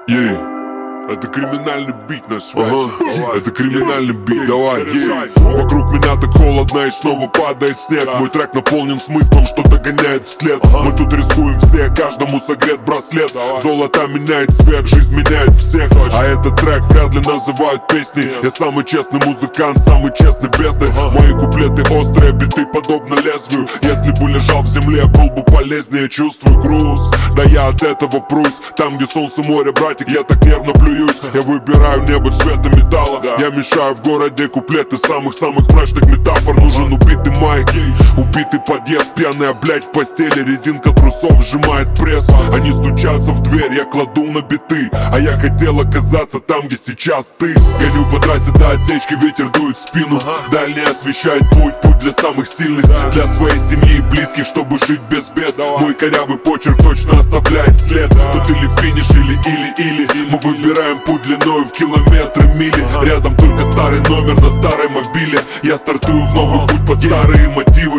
Ей, это криминальный бит на связи. Это криминальный бит, давай, ей. Вокруг меня так холодно и снова падает снег. Мой трек наполнен смыслом, что догоняет вслед. Мы тут рискуем все, каждому согрет браслет. Золото меняет цвет, жизнь меняет всех. А этот трек вряд ли называют песней. Я самый честный музыкант, самый честный бездарь. Мои куплеты острые, биты подобно лезвию. Если бы лежал в земле, был бы полезнее. Чувствую груз, да я от этого прусь. Там, где солнце, море, братик, я так нервно плююсь. Я выбираю небо цвета металла. Я мешаю в городе куплеты самых-самых мрачных метафор. Нужен убитый майк, убитый подъезд, пьяная блядь в постели. Резинка трусов сжимает пресс. Они стучатся в дверь, я кладу на биты. А я хотел оказаться там, где сейчас ты. Гоню по трассе до отсечки, ветер дует в спину. Дальний освещает путь для самых сильных. Для своей семьи и близких, чтобы жить без бед. Мой корявый почерк точно оставляет след. Тут или финиш, или. Мы выбираем путь длиною в километры, мили. Рядом только старый номер на старой мобиле. Я стартую в новый путь под старые мотивы.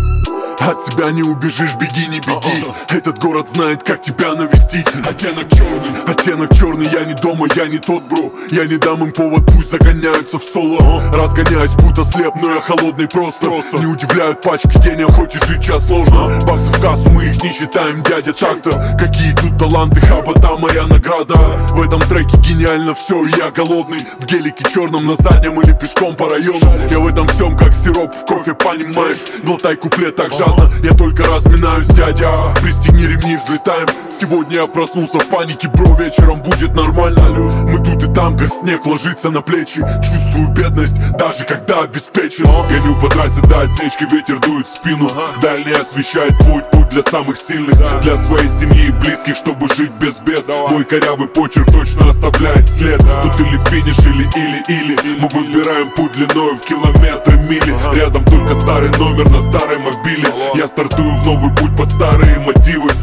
От себя не убежишь, беги, не беги. Этот город знает, как тебя навестить. Оттенок черный, я не дома, я не тот, бро. Я не дам им повод, пусть загоняются в соло. Разгоняюсь, будто слеп, но я холодный просто. Не удивляют пачки денег, хочешь жить час сложно. Баксы в кассу, мы их не считаем, дядя так-то. Какие тут таланты, хабата моя награда. В этом треке гениально все, и я голодный. В гелике черном на заднем или пешком по району. Я в этом всем как сироп в кофе, понимаешь? Глотай куплет так жадно. Я только разминаюсь, дядя. Пристегни ремни, взлетаем. Сегодня я проснулся в панике, бро, вечером будет нормально. Мы тут и там, как снег ложится на плечи. Чувствую бедность, даже когда обеспечен. Гоню по трассе до отсечки, ветер дует в спину. Дальний освещает путь для самых сильных. Для своей семьи и близких, чтобы жить без бед. Мой корявый почерк точно оставляет след. Тут или финиш, или. Мы выбираем путь длиною в километры, мили. Рядом только старый номер на старой мобиле. Я стартую в новый путь под старые мотивы.